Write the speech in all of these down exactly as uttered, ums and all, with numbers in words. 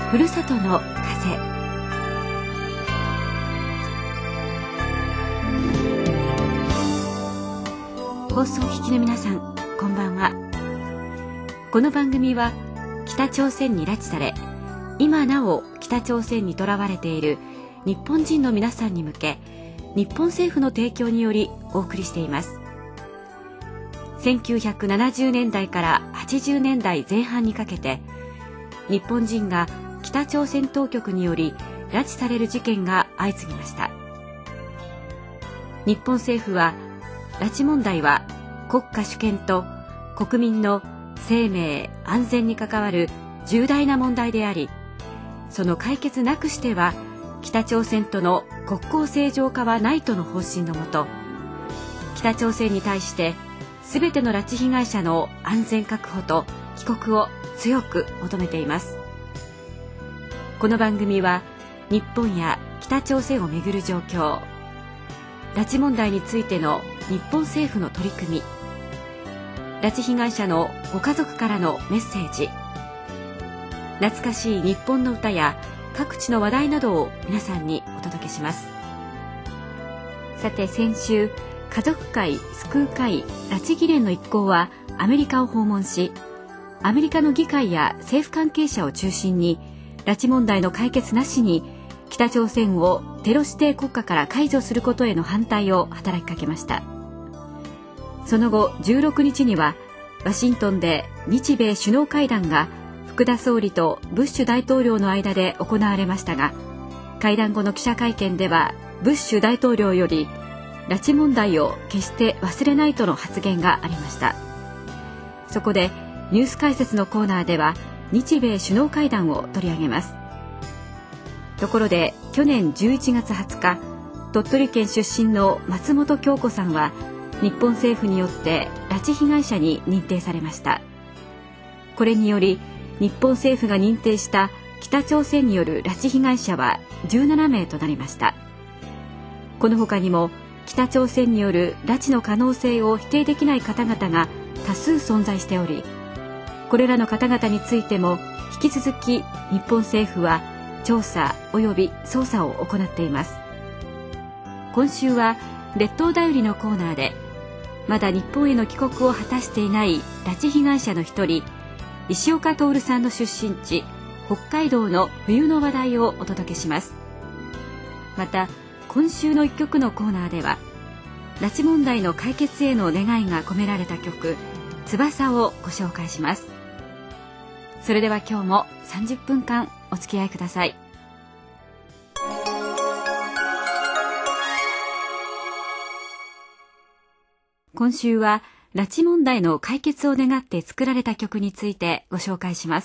ふるさとの風。放送を聞きの皆さん、こんばんは。この番組は北朝鮮に拉致され、今なお北朝鮮にとらわれている日本人の皆さんに向け、日本政府の提供によりお送りしています。せんきゅうひゃくななじゅうねんだいからはちじゅうねんだいぜん半にかけて、日本人が北朝鮮当局により拉致される事件が相次ぎました。日本政府は、拉致問題は国家主権と国民の生命安全に関わる重大な問題であり、その解決なくしては北朝鮮との国交正常化はないとの方針のもと、北朝鮮に対してすべての拉致被害者の安全確保と帰国を強く求めています。この番組は日本や北朝鮮をめぐる状況、拉致問題についての日本政府の取り組み、拉致被害者のご家族からのメッセージ、懐かしい日本の歌や各地の話題などを皆さんにお届けします。さて、先週、家族会救う会拉致議連の一行はアメリカを訪問し、アメリカの議会や政府関係者を中心に拉致問題の解決なしに北朝鮮をテロ指定国家から解除することへの反対を働きかけました。その後じゅうろくにちにはワシントンで日米首脳会談が福田総理とブッシュ大統領の間で行われましたが、会談後の記者会見ではブッシュ大統領より拉致問題を決して忘れないとの発言がありました。そこでニュース解説のコーナーでは日米首脳会談を取り上げます。ところで去年じゅういちがつはつか、鳥取県出身の松本京子さんは日本政府によって拉致被害者に認定されました。これにより日本政府が認定した北朝鮮による拉致被害者はじゅうななめいとなりました。この他にも北朝鮮による拉致の可能性を否定できない方々が多数存在しており、これらの方々についても引き続き日本政府は調査及び捜査を行っています。今週は列島だよりのコーナーで、まだ日本への帰国を果たしていない拉致被害者の一人、石岡徹さんの出身地北海道の冬の話題をお届けします。また今週の一曲のコーナーでは、拉致問題の解決への願いが込められた曲、翼をご紹介します。それでは今日もさんじゅっぷんかんお付き合いください。今週は拉致問題の解決を願って作られた曲についてご紹介します。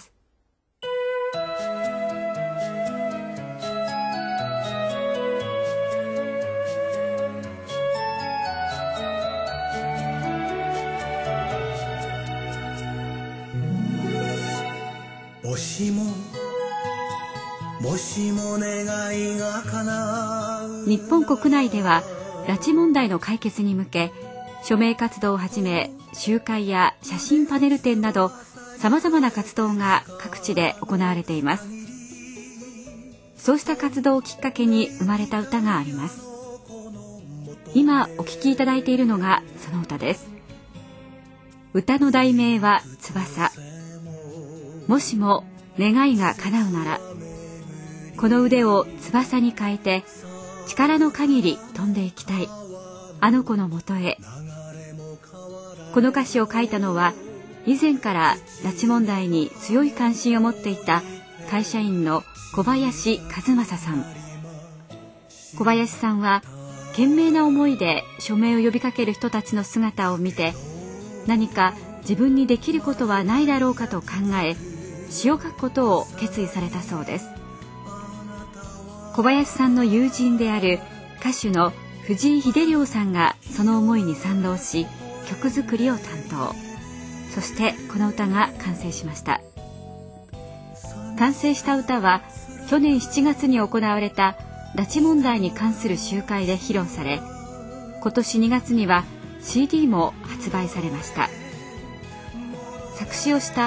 もしももしも願いが叶う。 日本国内では拉致問題の解決に向け、署名活動をはじめ集会や写真パネル展などさまざまな活動が各地で行われています。そうした活動をきっかけに生まれた歌があります。今お聴きいただいているのがその歌です。歌の題名は翼。もしも願いが叶うなら、この腕を翼に変えて力の限り飛んでいきたい、あの子のもとへ。この歌詞を書いたのは、以前から拉致問題に強い関心を持っていた会社員の小林和正さん。小林さんは懸命な思いで署名を呼びかける人たちの姿を見て、何か自分にできることはないだろうかと考え、詩を書くことを決意されたそうです。小林さんの友人である歌手の藤井秀良さんがその思いに賛同し、曲作りを担当。そしてこの歌が完成しました。完成した歌は去年しちがつに行われた拉致問題に関する集会で披露され、今年にがつには シーディー も発売されました。作詞をした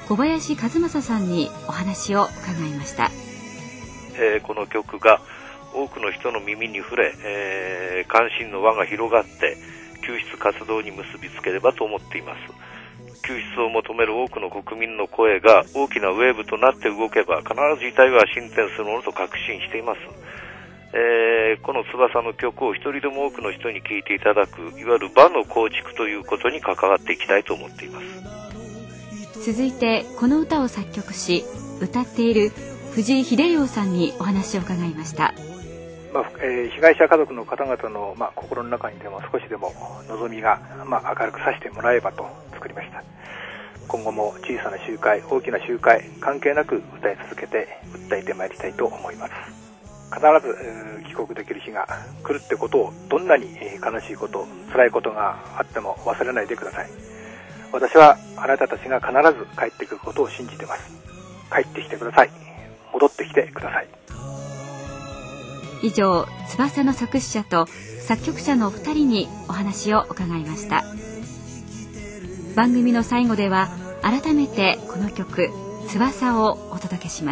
小林和正さんにお話を伺いました。 えー、この曲が多くの人の耳に触れ、えー、関心の輪が広がって救出活動に結びつければと思っています。救出を求める多くの国民の声が大きなウェーブとなって動けば必ず事態は進展するものと確信しています。えー、この翼の曲を一人でも多くの人に聴いていただく、いわゆる場の構築ということに関わっていきたいと思っています。 続いてこの歌を作曲し歌っている藤井秀洋さんにお話を伺いました。 まあえー、被害者家族の方々の、まあ、心の中にでも少しでも望みが、まあ、明るくさせてもらえばと作りました。今後も小さな集会、大きな集会関係なく歌い続けて訴えてまいりたいと思います。必ず、えー、帰国できる日が来るってことを、どんなに、えー、悲しいこと、辛いことがあっても忘れないでください。私はあなたたちが必ず帰ってくることを信じています。帰ってきてください。戻ってきてください。 以上、翼の作詞者と作曲者のふたりにお話を伺いました。番組の最後では改めてこの曲翼をお届けします。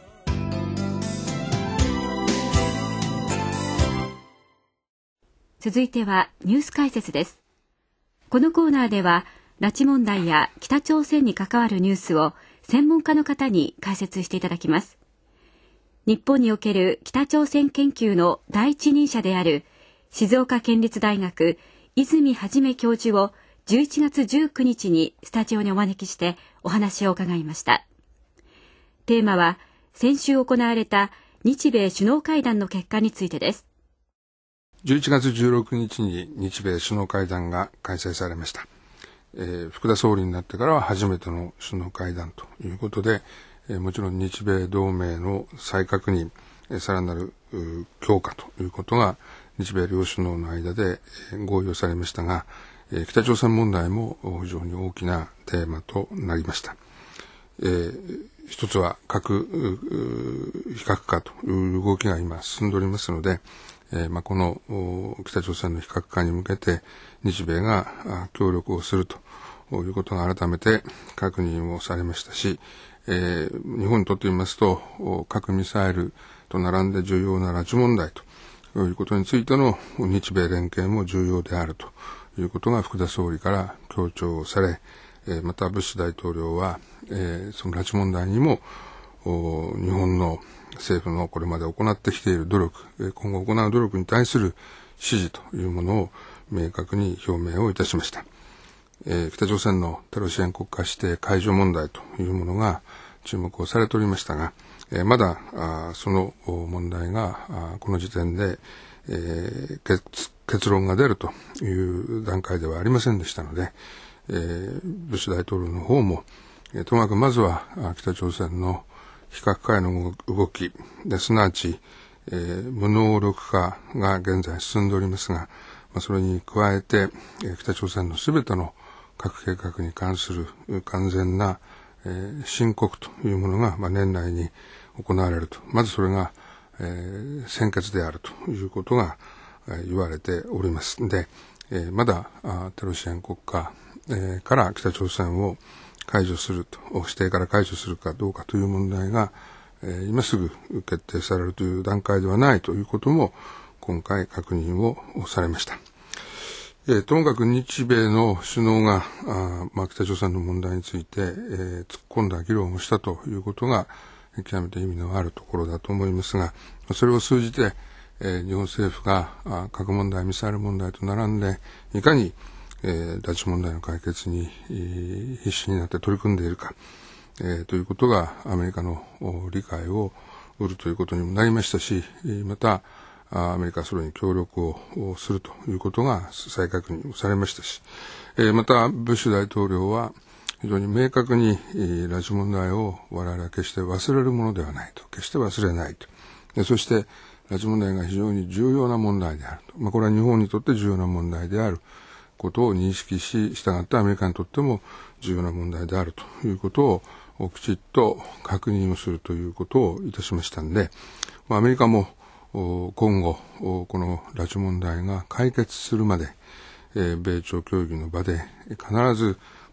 続いてはニュース解説です。このコーナーでは拉致問題や北朝鮮に関わるニュースを専門家の方に解説していただきます。日本における北朝鮮研究の第一人者である静岡県立大学泉元教授をじゅういちがつじゅうくにちにスタジオにお招きしてお話を伺いました。テーマは先週行われた日米首脳会談の結果についてです。 じゅういちがつじゅうろくにちに日米首脳会談が開催されました。えー、福田総理になってからは初めての首脳会談ということで、えー、もちろん日米同盟の再確認、えー、さらなる強化ということが日米両首脳の間で、えー、合意をされましたが、えー、北朝鮮問題も非常に大きなテーマとなりました。えー、一つは核非核化という動きが今進んでおりますので、えーまあ、この北朝鮮の非核化に向けて日米が協力をするということが改めて確認をされましたし、えー、日本にとってみますと核ミサイルと並んで重要な拉致問題ということについての日米連携も重要であるということが福田総理から強調され、えー、またブッシュ大統領は、えー、その拉致問題にも日本の政府のこれまで行ってきている努力、今後行う努力に対する支持というものを明確に表明をいたしました。えー、北朝鮮のテロ支援国家指定解除問題というものが注目をされておりましたが、えー、まだあその問題があこの時点で、えー、結, 結論が出るという段階ではありませんでしたので、えー、ブッシュ大統領の方も、えー、ともかくまずは北朝鮮の非核化への動きで、すなわち、えー、無能力化が現在進んでおりますが、まあ、それに加えて、えー、北朝鮮のすべての核計画に関する完全な、えー、申告というものが、まあ、年内に行われると。まずそれが、えー、先決であるということが、えー、言われております。で、えー、まだテロ支援国家、えー、から北朝鮮を解除すると、指定から解除するかどうかという問題が、えー、今すぐ決定されるという段階ではないということも今回確認をされました。えー、ともかく日米の首脳があ、まあ、北朝鮮の問題について、えー、突っ込んだ議論をしたということが極めて意味のあるところだと思いますが、それを通じて、えー、日本政府があ核問題、ミサイル問題と並んでいかにえー、拉致問題の解決に、えー、必死になって取り組んでいるか、えー、ということがアメリカの理解を得るということにもなりましたし、またアメリカはそれに協力をするということが再確認されましたし、えー、またブッシュ大統領は非常に明確に、えー、拉致問題を我々は決して忘れるものではないと、決して忘れないと。でそして拉致問題が非常に重要な問題であると。まあ、これは日本にとって重要な問題であることを認識し、従ってアメリカにとっても重要な問題であるということをきちっと確認をするということをいたしましたので、まあ、アメリカも今後この拉致問題が解決するまで、えー、米朝協議の場で必ず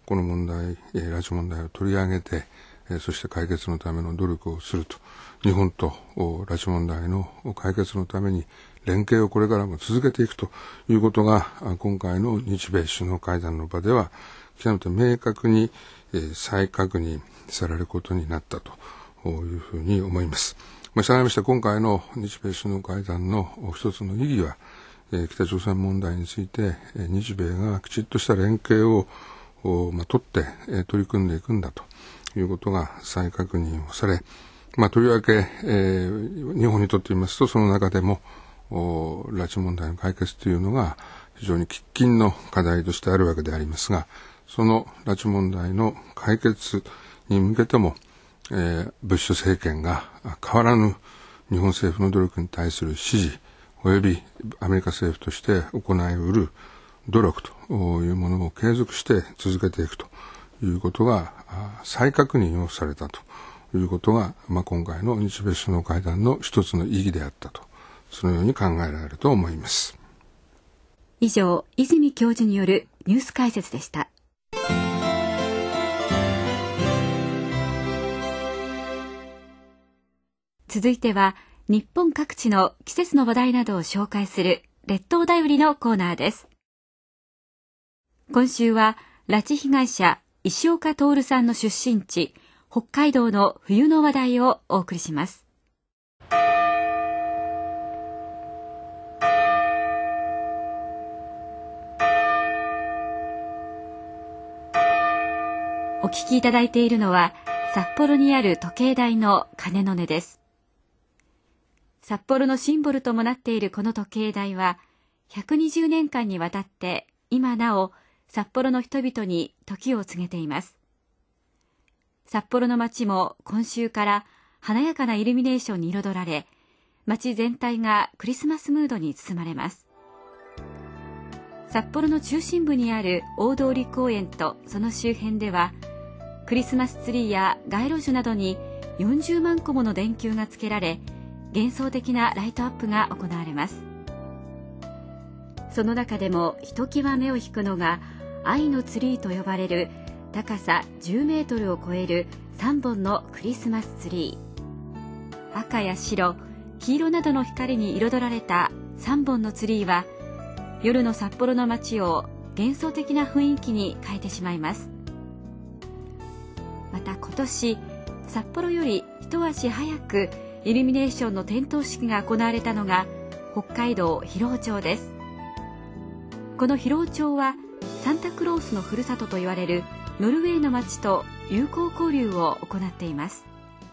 この問題、えー、拉致問題を取り上げて、えー、そして解決のための努力をすると。日本と拉致問題の解決のために連携をこれからも続けていくということが、今回の日米首脳会談の場では極めて明確に、えー、再確認されることになったというふうに思います。まあ、したがいまして今回の日米首脳会談の一つの意義は、えー、北朝鮮問題について、えー、日米がきちっとした連携を、まあ、取って、えー、取り組んでいくんだということが再確認をされ、まあ、とりわけ、えー、日本にとって言いますと、その中でも拉致問題の解決というのが非常に喫緊の課題としてあるわけでありますが、その拉致問題の解決に向けても、えー、ブッシュ政権が変わらぬ日本政府の努力に対する支持及びアメリカ政府として行いうる努力というものを継続して続けていくということが再確認をされたということが、まあ、今回の日米首脳会談の一つの意義であったと、そのように考えられると思います。 以上、泉教授によるニュース解説でした。続いては、日本各地の季節の話題などを紹介する列島だよりのコーナーです。今週は、拉致被害者石岡徹さんの出身地、北海道の冬の話題をお送りします。お聞きいただいているのは、札幌にある時計台の鐘の音です。札幌のシンボルともなっているこの時計台は、ひゃくにじゅうねんかんにわたって今なお札幌の人々に時を告げています。札幌の街も今週から華やかなイルミネーションに彩られ、街全体がクリスマスムードに包まれます。札幌の中心部にある大通公園とその周辺では、クリスマスツリーや街路樹などによんじゅうまんこもの電球がつけられ、幻想的なライトアップが行われます。その中でもひときわ目を引くのが、愛のツリーと呼ばれる高さじゅうメートルを超えるさんぼんのクリスマスツリー。赤や白、黄色などの光に彩られたさんぼんのツリーは、夜の札幌の街を幻想的な雰囲気に変えてしまいます。また今年、札幌より一足早くイルミネーションの点灯式が行われたのが北海道広尾町です。この広尾町はサンタクロースのふるさとと言われるノルウェーの町と友好交流を行っています。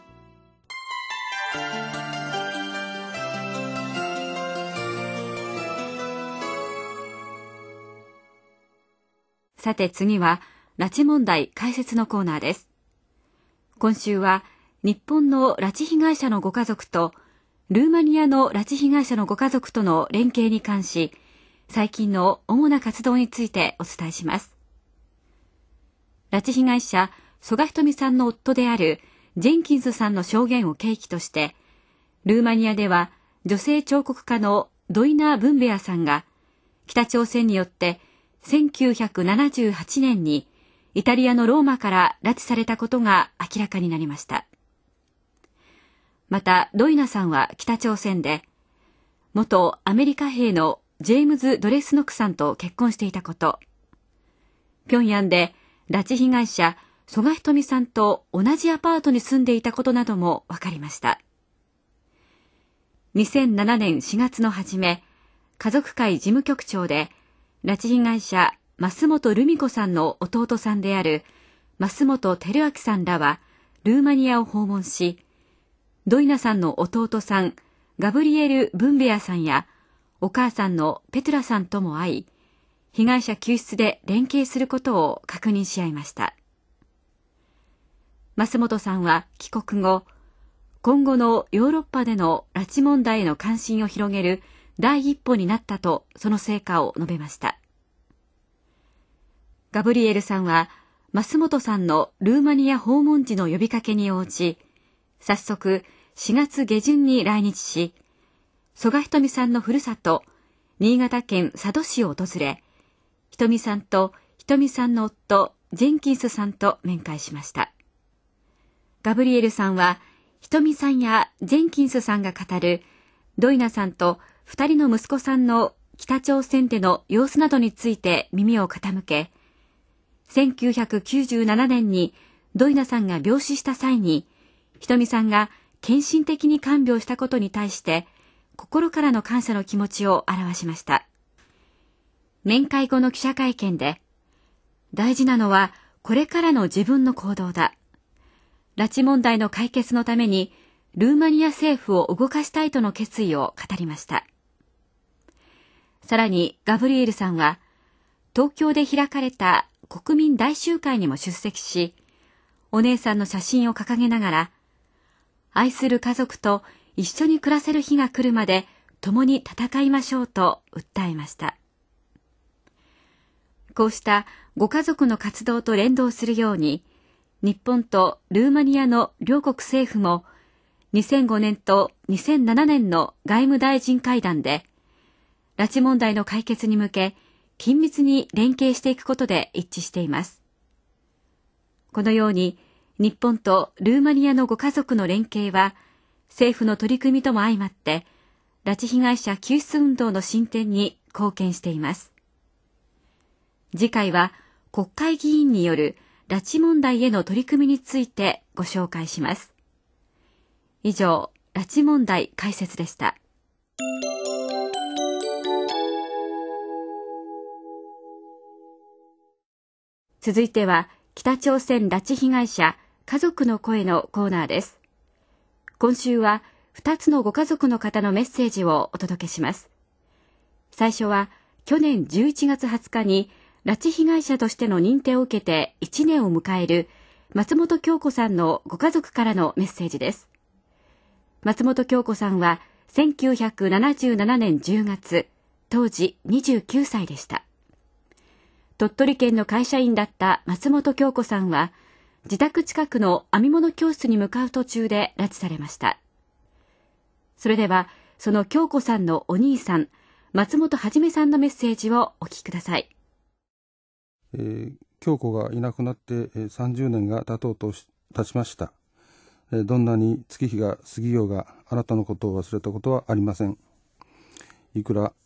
さて次は拉致問題解説のコーナーです。今週は日本の拉致被害者のご家族とルーマニアの拉致被害者のご家族との連携に関し、最近の主な活動についてお伝えします。拉致被害者曽我ひとみさんの夫であるジェンキンスさんの証言を契機として、ルーマニアでは女性彫刻家のドイナ・ブンベアさんが北朝鮮によってせんきゅうひゃくななじゅうはちねんにイタリアのローマから拉致されたことが明らかになりました。また、ドイナさんは北朝鮮で、元アメリカ兵のジェームズ・ドレスノクさんと結婚していたこと、平壌で拉致被害者曽我ひとみさんと同じアパートに住んでいたことなども分かりました。にせんななねんしがつの初め、家族会事務局長で、拉致被害者増本留美子さんの弟さんである増本照明さんらはルーマニアを訪問し、ドイナさんの弟さん、ガブリエル・ブンベアさんや、お母さんのペトゥラさんとも会い、被害者救出で連携することを確認し合いました。増本さんは帰国後、今後のヨーロッパでの拉致問題への関心を広げる第一歩になったと、その成果を述べました。ガブリエルさんは、増本さんのルーマニア訪問時の呼びかけに応じ、早速しがつげじゅんに来日し、曽我ひとみさんのふるさと、新潟県佐渡市を訪れ、ひとみさんとひとみさんの夫、 ジェンキンスさんと面会しました。ガブリエルさんは、ひとみさんやジェンキンスさんが語るドイナさんと二人の息子さんの北朝鮮での様子などについて耳を傾け、せんきゅうひゃくきゅうじゅうななねんにドイナさんが病死した際に、ひとみさんが献身的に看病したことに対して心からの感謝の気持ちを表しました。面会後の記者会見で、大事なのはこれからの自分の行動だ。拉致問題の解決のためにルーマニア政府を動かしたいとの決意を語りました。さらにガブリエルさんは、東京で開かれた国民大集会にも出席し、お姉さんの写真を掲げながら、愛する家族と一緒に暮らせる日が来るまで共に戦いましょうと訴えました。こうしたご家族の活動と連動するように、日本とルーマニアの両国政府もにせんごねんとにせんななねんの外務大臣会談で、拉致問題の解決に向け緊密に連携していくことで一致しています。このように日本とルーマニアのご家族の連携は政府の取り組みとも相まって拉致被害者救出運動の進展に貢献しています。次回は国会議員による拉致問題への取り組みについてご紹介します。以上、拉致問題解説でした。続いては、北朝鮮拉致被害者家族の声のコーナーです。今週はふたつのご家族の方のメッセージをお届けします。最初は去年じゅういちがつはつかに拉致被害者としての認定を受けていちねんを迎える松本京子さんのご家族からのメッセージです。松本京子さんはせんきゅうひゃくななじゅうななねんじゅうがつ、当時にじゅうきゅうさいでした。鳥取県の会社員だった松本京子さんは、自宅近くの編み物教室に向かう途中で拉致されました。それでは、その京子さんのお兄さん、松本はじめさんのメッセージをお聞きください。 えー、京子がいなくなってさんじゅうねんが経とうとし経ちました。えー、どんなに月日が過ぎようが、あなたのことを忘れたことはありません。いくら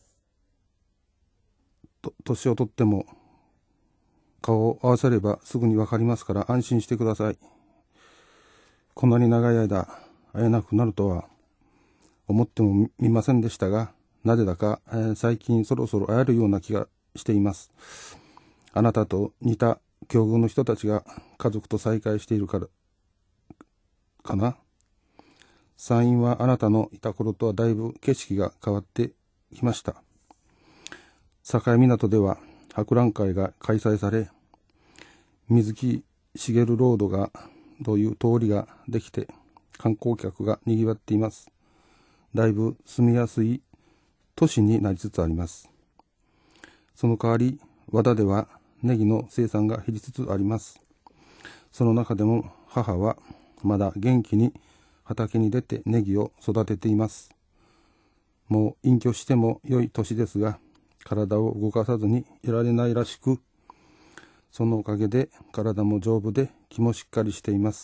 と年をとっても、顔を合わせればすぐにわかりますから安心してください。こんなに長い間会えなくなるとは思ってもみませんでしたが、なぜだか、えー、最近そろそろ会えるような気がしています。あなたと似た境遇の人たちが家族と再会しているからかな。山陰はあなたのいた頃とはだいぶ景色が変わってきました。境港では博覧会が開催され、水木しげるロードがという通りができて観光客が賑わっています。だいぶ住みやすい都市になりつつあります。その代わり和田ではネギの生産が減りつつあります。その中でも母はまだ元気に畑に出てネギを育てています。もう隠居しても良い年ですが、体を動かさずにいられないらしく、そのおかげで体も丈夫で気もしっかりしています。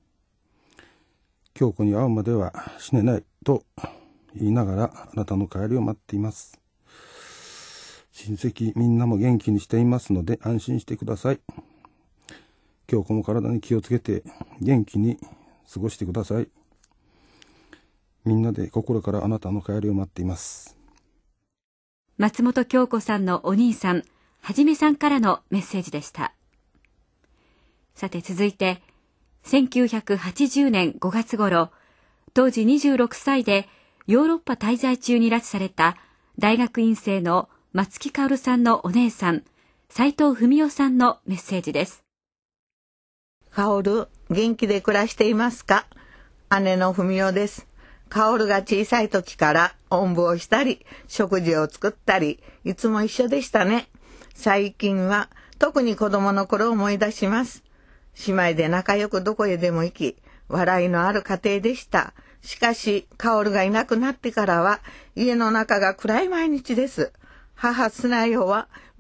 京子に会うまでは死ねないと言いながらあなたの帰りを待っています。親戚みんなも元気にしていますので安心してください。京子も体に気をつけて元気に過ごしてください。みんなで心からあなたの帰りを待っています。 松本京子さんのお兄さん、はじめさんからのメッセージでした。さて続いて、せんきゅうひゃくはちじゅうねんごがつ頃、当時にじゅうろくさいでヨーロッパ滞在中に拉致された大学院生の松木薫さんのお姉さん、斉藤文代さんのメッセージです。 薫、元気で暮らしていますか？姉の文代です。薫が小さい時からおんぶをしたり、食事を作ったり、いつも一緒でしたね。最近は特に子供の頃を思い出します。姉妹で仲良くどこへでも行き、笑いのある家庭でした。しかし、薫がいなくなってからは、家の中が暗い毎日です。母スナヨは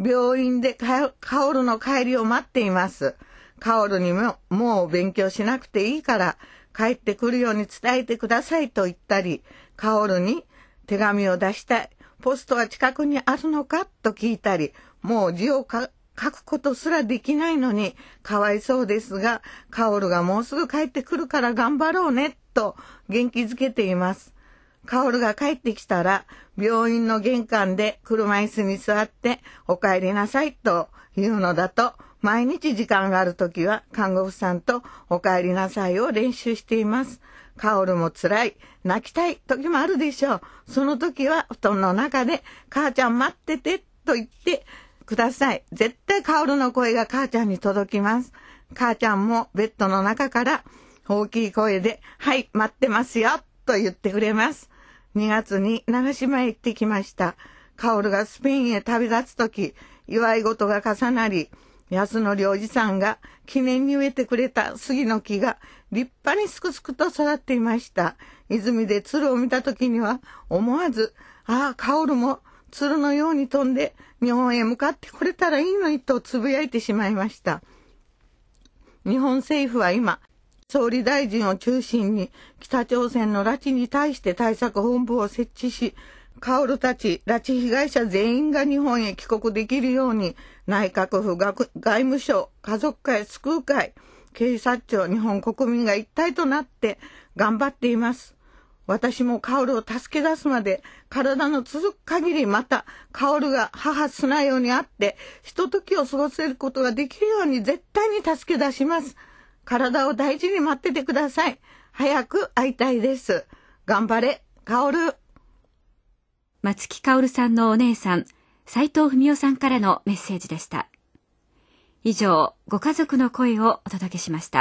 病院でカオルの帰りを待っています。カオルにももう勉強しなくていいから帰ってくるように伝えてくださいと言ったり、カオルに手紙を出したい。ポストは近くにあるのかと聞いたり、もう字を書くことすらできないのにかわいそうですが、カオルがもうすぐ帰ってくるから頑張ろうねと元気づけています。カオルが帰ってきたら病院の玄関で車椅子に座ってお帰りなさいと言うのだと、毎日時間があるときは看護婦さんとお帰りなさいを練習しています。カオルも辛い、泣きたい時もあるでしょう。その時は布団の中で母ちゃん待っててと言ってください。絶対カオルの声が母ちゃんに届きます。母ちゃんもベッドの中から大きい声で、はい、待ってますよと言ってくれます。にがつに長島へ行ってきました。カオルがスペインへ旅立つ時、祝い事が重なり、安則おじさんが記念に植えてくれた杉の木が立派にすくすくと育っていました。泉で鶴を見た時には思わず、ああ、カオルも鶴のように飛んで日本へ向かってこれたらいいのにとつぶやいてしまいました。日本政府は今、総理大臣を中心に北朝鮮の拉致に対して対策本部を設置し、カオルたち拉致被害者全員が日本へ帰国できるように内閣府、外務省、家族会、救う会、警察庁、日本国民が一体となって頑張っています。私もカオルを助け出すまで体の続く限り、またカオルが母スナヨに会ってひとときを過ごせることができるように絶対に助け出します。体を大事に待っててください。早く会いたいです。頑張れ、カオル。 松木カオルさんのお姉さん、斉藤文夫さんからのメッセージでした。以上、ご家族の声をお届けしました。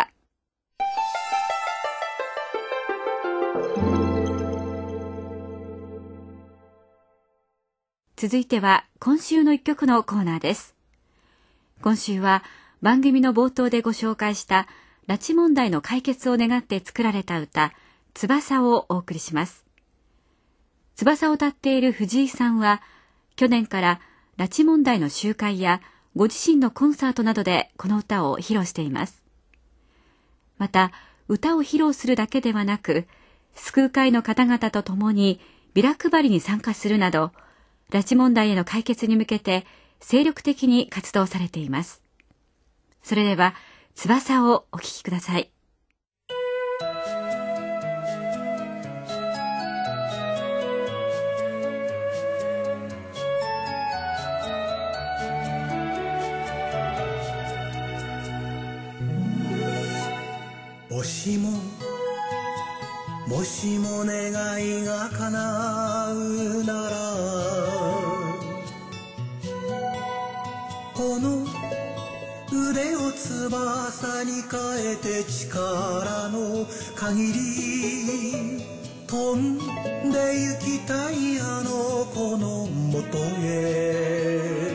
続いては、今週の一曲のコーナーです。今週は、番組の冒頭でご紹介した拉致問題の解決を願って作られた歌、翼をお送りします。翼を歌っている藤井さんは、去年から拉致問題の集会やご自身のコンサートなどでこの歌を披露しています。また、歌を披露するだけではなく、救う会の方々と共にビラ配りに参加するなど、拉致問題への解決に向けて精力的に活動されています。それでは、翼をお聴きください。 もしももしも願いが叶うなら、この腕を翼に変えて力の限り飛んで行きたいあの子のもとへ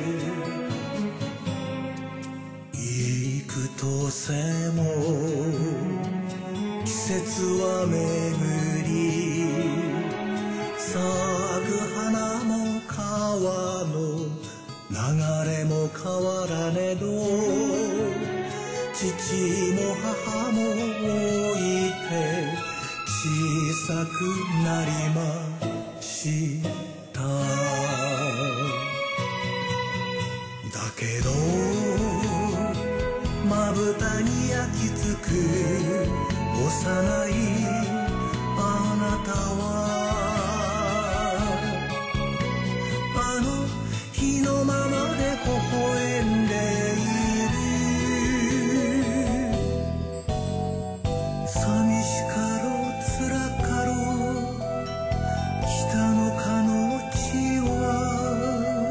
幾年も季節は巡り咲く花も川の流れも変わらねど父も母も老いて小さくなりましただけどまぶたに焼き付く幼いあなたはあの日のままで微笑んでいる寂しかろう辛かろう北のかの地は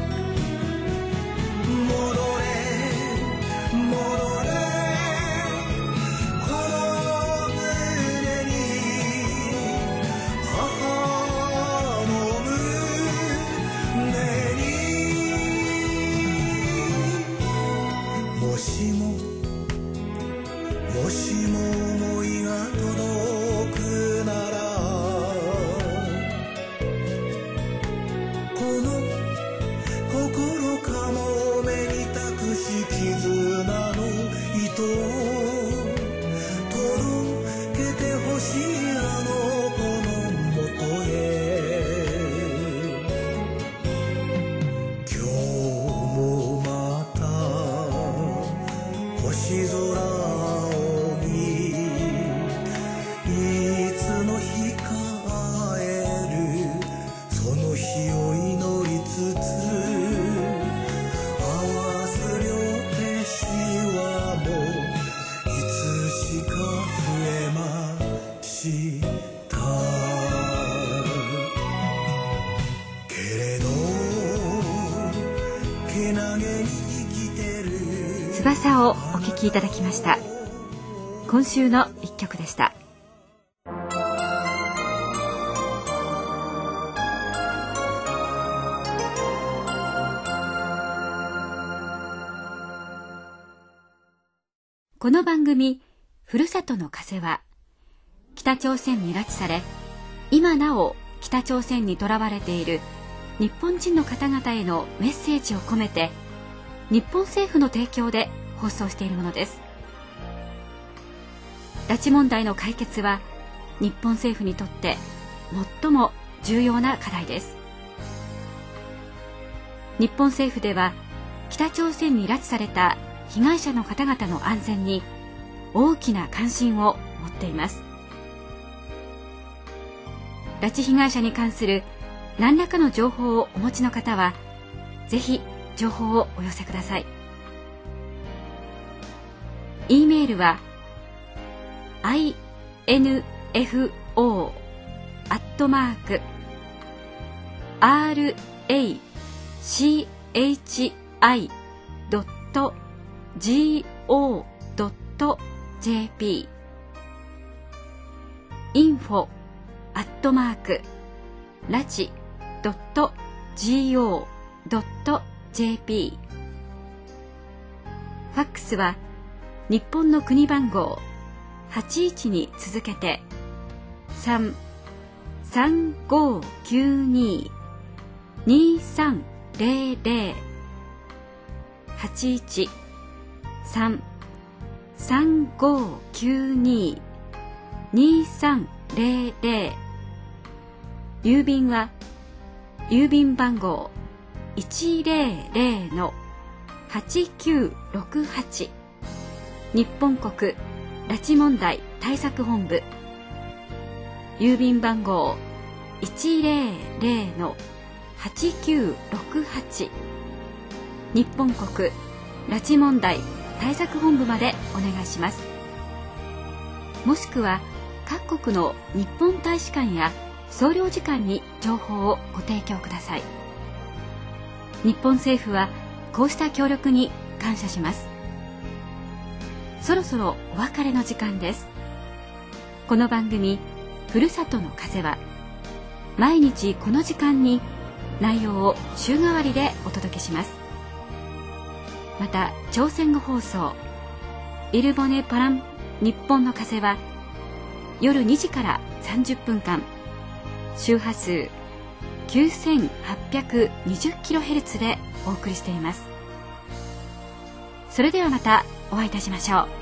戻れ戻れこの胸に母の胸に星空を見、いつの日か会えるその日を祈りつつ、合わす両手しわもいつしか増えましたけれど、けなげに生きてる翼をお聞きいただきました。今週の一曲でした。この番組ふるさとの風は、北朝鮮に拉致され今なお北朝鮮にとらわれている日本人の方々へのメッセージを込めて、日本政府の提供で放送しているものです。拉致問題の解決は日本政府にとって最も重要な課題です。日本政府では北朝鮮に拉致された被害者の方々の安全に大きな関心を持っています。拉致被害者に関する何らかの情報をお持ちの方は、ぜひ情報をお寄せください。E メールは アイエヌエフオー アットマーク アールエーシーエイチアイ ドット ジーオー ドット ジェーピー インフォ アットマーク ラチ ドット ジーオー ドット ジェーピー。 ファックスは日本の国番号はちいちに続けてさん さんごきゅうに にさんゼロゼロ はちいち さん さんごきゅうに にさんゼロゼロ。郵便は郵便番号 いちゼロゼロのはちきゅうろくはち 日本国拉致問題対策本部、郵便番号 いちゼロゼロのはちきゅうろくはち 日本国拉致問題対策本部までお願いします。もしくは各国の日本大使館や総領事館に情報をご提供ください。日本政府はこうした協力に感謝します。そろそろお別れの時間です。この番組ふるさとの風は毎日この時間に内容を週替わりでお届けします。また朝鮮語放送イルボネパラン日本の風は夜にじからさんじゅっぷんかん周波数 きゅうせんはっぴゃくにじゅうキロヘルツ でお送りしています。それではまたお会いいたしましょう。